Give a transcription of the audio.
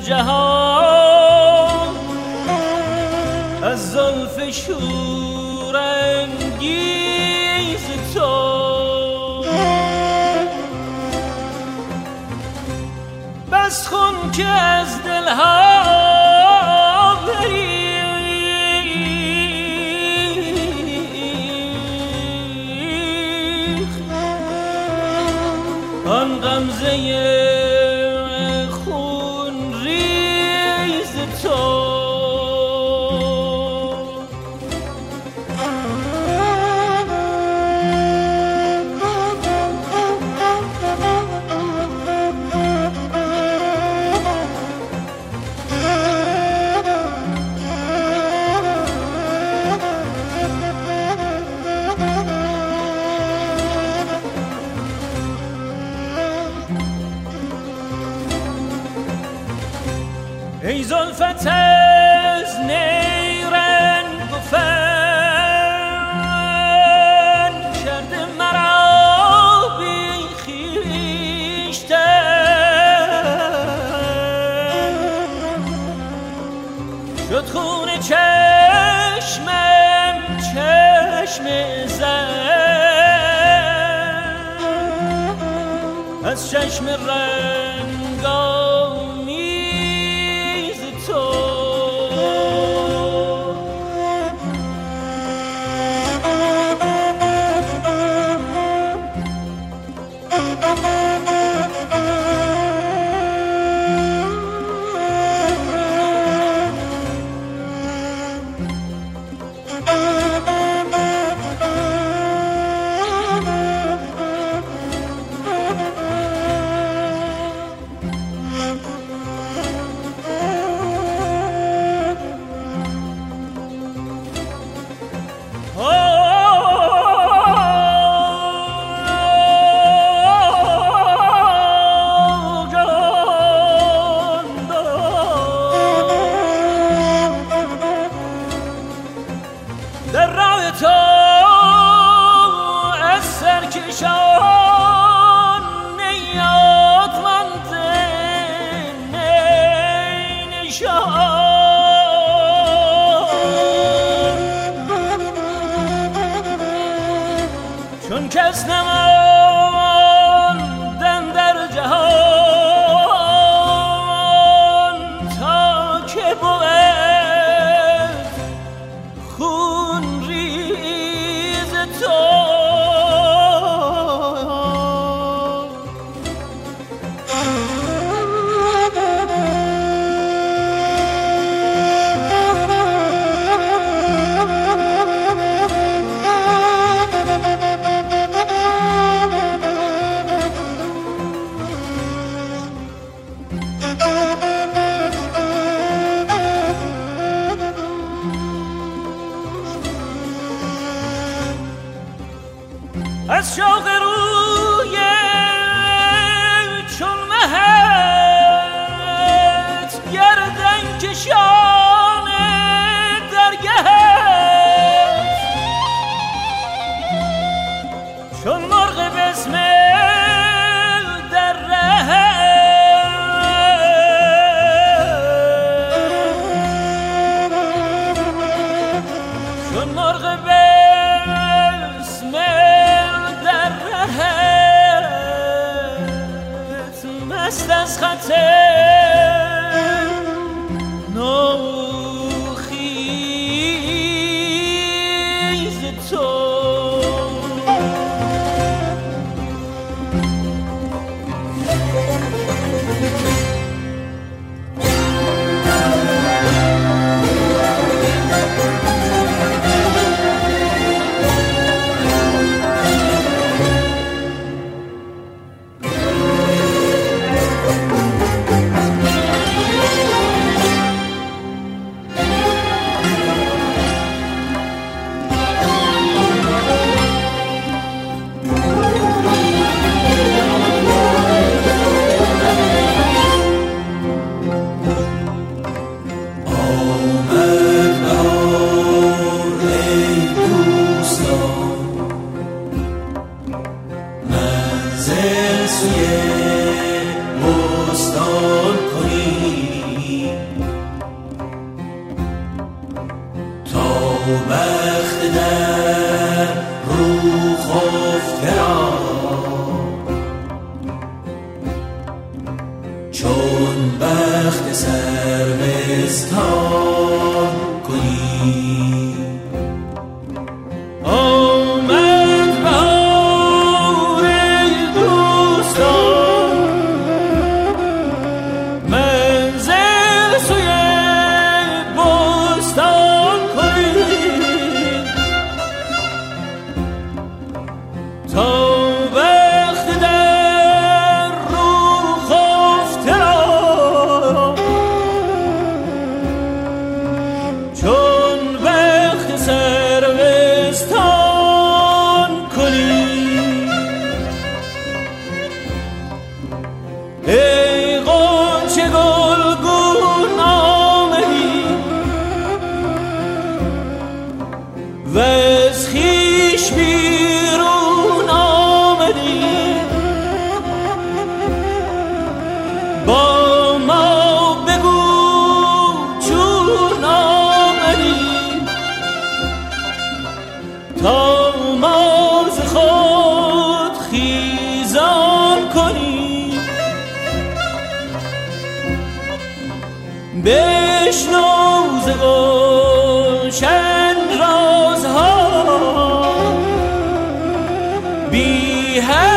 جهان از زلف شورانگیز تو، بس خون که از دلها بریخت آن غمزه خون ریز تو. ای زلفت از نیرنگ و فن کرده مرا بی خویشتن، شد خون چشمم چشم زن از چشم رنگامیز تو. در راه تو از سرکشان نیازمند نشان، چون کس نماندن در جهان تا که بود خون ریز تو. از شوق روی چون مهت گردن کشان درگهت، چون مرغ بسمل در رهت، چون مرغ مست از خط نوخیز تو. خفته را چون بخت سروستان کنی. آمد بهار دوستان منزل سوی بستان کنید تا وقت در رو خفته را چون وقت سروستان کنید. ای غنچه گلگون آمدی وز خویش بیرون آمدی با ما بگو چون آمدی تا ما ز خود خیزان کنیم. بشنو ز گلشن رازها بی